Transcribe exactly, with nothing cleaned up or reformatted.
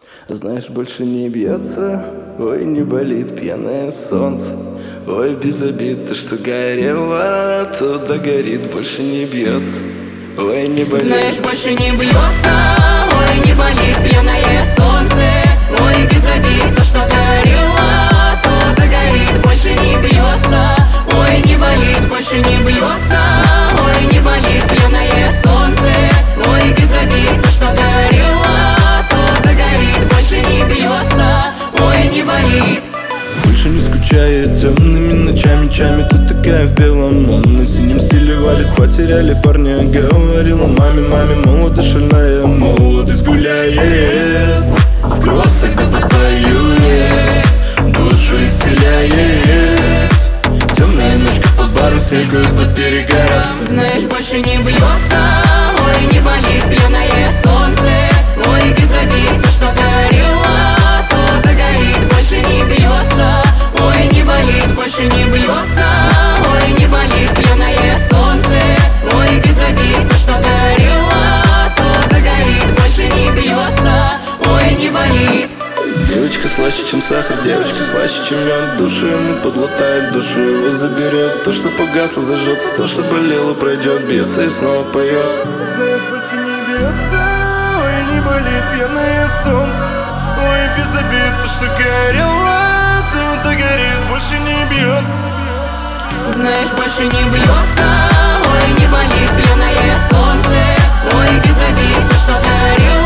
Знаешь, больше не бьется, ой, не болит пьяное солнце. Ой, без обид, то, что горело, то догорит, больше не бьется. Ой, не болит. Знаешь, больше не бьется, ой, не болит пьяное солнце. Ой, без обид, то, что горело, то догорит, больше не бьется. Ой, не болит, больше не бьется. Ой, не болит пьяное солнце. Ой, без обид, то, что горело, то догорит, больше не бьется. Ой, не болит. Больше не скучает темными ночами, чами. Тут такая в белом, он на синем стиле валит. Потеряли парня, говорила маме, маме. Молодость шальная, молодость гуляет. В кроссах да попоюет, душу исцеляет. Темная ночка по бару, сельгают под перегаром. Знаешь, больше не бьется, ой, не болит пьяное солнце. Ой, без обид, то, что горело, то догорит, больше не бьется. Ой, не болит, больше не бьется. Ой, не болит пьяное солнце. Ой, без обид, то, что горело, то догорит, больше не бьется. Ой, не болит. Девочка слаще, чем сахар, девочка слаще, чем мед. Душу ему подлатает, душу его заберет. То, что погасло, зажжется, то, что болело, пройдет. Бьется и снова поет. Знаешь, больше не бьется, ой, не болит пьяное солнце. Ой, без обид, то, что горело, то догорит, больше не бьется. Знаешь, больше не бьется, ой, не болит пьяное солнце. Ой, без обид, то, что горело,